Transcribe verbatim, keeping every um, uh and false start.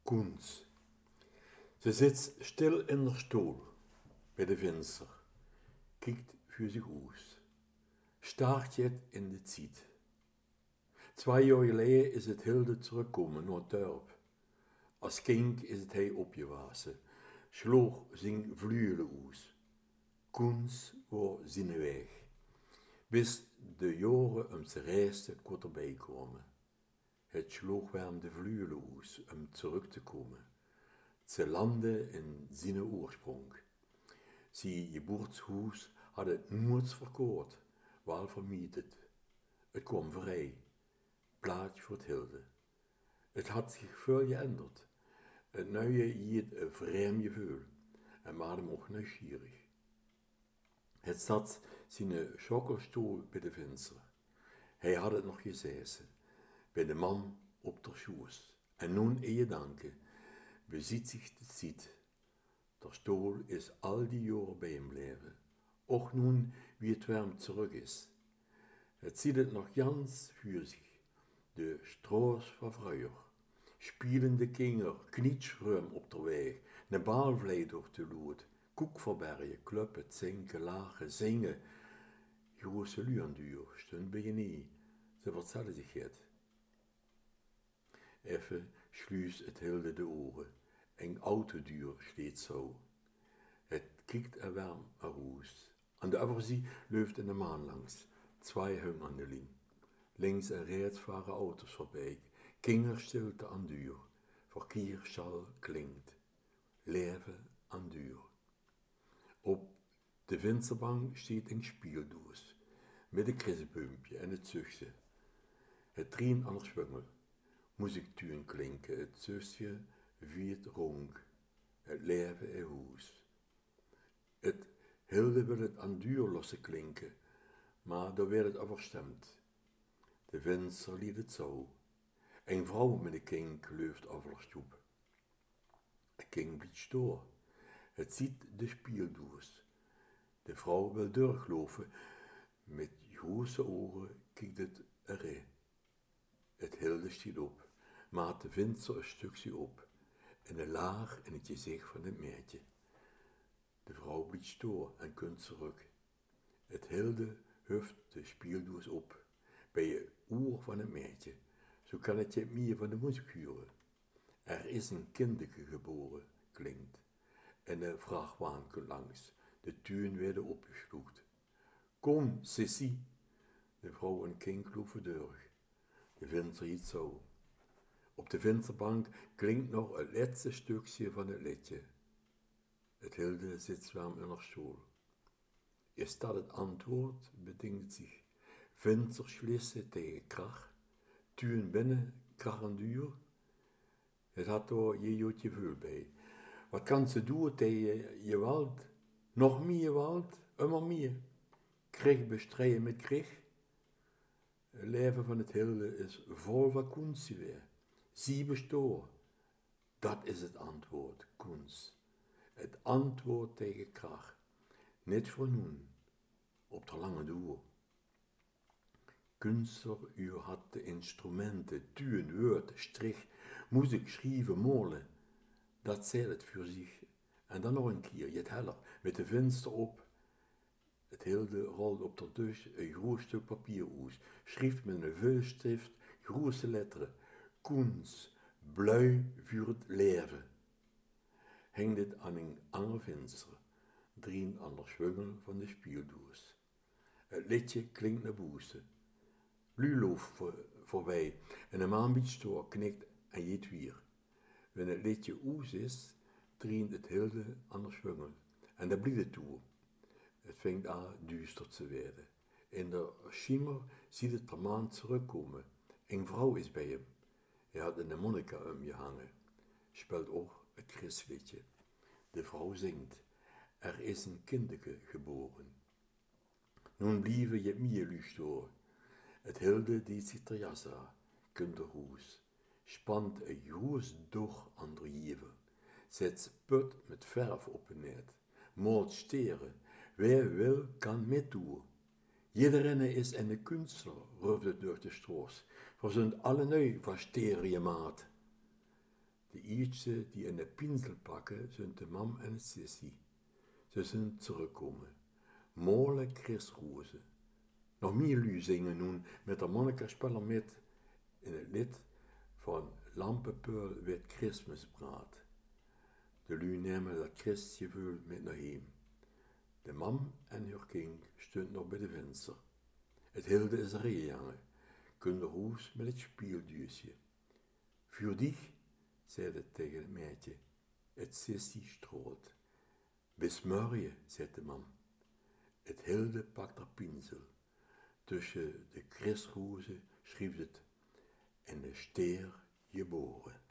Koens. Ze zit stil in haar stoel bij de venster, kijkt voor zich uit, staart het in de tijd. Twee jaar geleden is het Hilde teruggekomen naar het dorp. Als kind is het hij opgewassen, sloeg zijn vluelen uit. Koens was zijn weg, bis de jaren om te reizen kon erbij komen. Het sloeg hem de vluelen uit om terug te komen. Ze landde in zijn oorsprong. Zijn geboortehuis had het nooit verkocht, wel vermietet. Het kwam vrij, plaats voor het Hilde. Het had zich veel geänderd. Het nieuwe hield een vreemd gevoel en maakte hem ook nieuwsgierig. Het zat zijn schokkelstoel bij de venster. Hij had het nog gezeten, bij de man op de schoes. En nun in gedanken beziet zich de tijd. Der stoel is al die jaren bij hem blijven, ook nun wie het warm terug is. Het ziet het nog gans voor zich, de stroos van vroeger, spielende kinderen, knietschrum op de weg, een baalvlei door de lood, koekverbergen, kluppen, zinken, lachen, zingen. Große Lüanduur stond bij je nie, ze vertellen zich het. Even sluist het Hilde de oren, een autoduur steeds zo. Het kijkt er warm eruit. Aan de overzijde loopt een maan langs, twee hung aan de lijn. Links en rechts varen auto's voorbij, kinderstilte aan duur, verkeersschal klinkt, leven aan duur. Op de vensterbank staat een spieldoos, met een krisbeumpje en het zuchtje. Het trien aan de schwungel, muziektuin klinken, het zusje viert ronk, het leven in huis. Het Hilde wil het aan duur lossen klinken, maar daar werd het overstemd. De venster liet het zo. Een vrouw met een kind leuft over de stoep. Het kind blijft staan. Het ziet de spieldoos. De vrouw wil doorgeloven. Met grote oren kijkt het erin. Het Hilde stiet op, maakt de venster een stukje op en een laag in het gezicht van het meisje. De vrouw blijft staan en kunt terug. Het Hilde huft de spieldoos op bij je oor van het meisje. Zo kan het je meer van de muziek huren. Er is een kindje geboren, klinkt. En de vrachtwagen komt langs. De tuin werden opgesloegd. Kom, Sissy. De vrouw en kind lopen door. De venster hiet zo. Op de vensterbank klinkt nog het laatste stukje van het liedje. Het Hilde zit zwaam in haar stoel. Is dat het antwoord, bedenkt zich. Venster slissen tegen kracht. Tuin binnen, krach en duur. Het had daar je goed gevoel bij. Wat kan ze doen tegen je wald? Nog meer wald, immer meer. Krieg bestrijden met krieg. Het leven van het Hilde is vol vakantie weer. Zie bestoor. Dat is het antwoord, Koens. Het antwoord tegen kracht. Niet voor nun, op de lange duur. Kunster, u had de instrumenten, tuin, woord, strich, muziek, schrijven, molen. Dat zei het voor zich. En dan nog een keer, je het heller, met de venster op. Het Hilde rolde op de dus een groot stuk papier uit, schreef met een vuilstift, grote letteren, Koens, blui voor het leven. Hing dit aan een ander venster, drien aan de schwungel van de spieldoos. Het liedje klinkt naar boezen. Luloof voor, voorbij en een maanbiedstoor knikt en jeet weer. Wanneer het liedje oes is, drient het Hilde aan de schwungel. En daar blijft het toe. Het vindt aan duister te werden. In de schimmer ziet het per maand terugkomen. Een vrouw is bij hem. Hij had een monnika om je hangen. Speelt ook het Christliedje. De vrouw zingt. Er is een kindje geboren. Nun blijven je meer luisteren. Het Hilde die zich ter jas aan, kinderhoes, spant een groes door aan de jevel, zet sput met verf op een net, maalt steren, wie wil kan metdoen. Iedereen is een kunstler, ruft het door de stroos, verzint alle neu van steren je maat. De Ietsje die in de pinsel pakken, zijn de mam en Sissy. Ze zijn teruggekomen. Mooie Christrozen. Nog meer lui zingen nun met de monnikerspellen met in het lied van Lampenpeul werd Christmasbraad. De lui nemen dat Christgevoel met naar heem. De mam en haar kind stonden nog bij de venster. Het hilde is reejangen, kun de roes met het spielduusje. Voor dich, zei het tegen het meisje, het Sissy stroot. Bis morgen, zei de mam. Het hilde pakt haar pinsel. Tussen de Christrozen schreef het, en de steer geboren.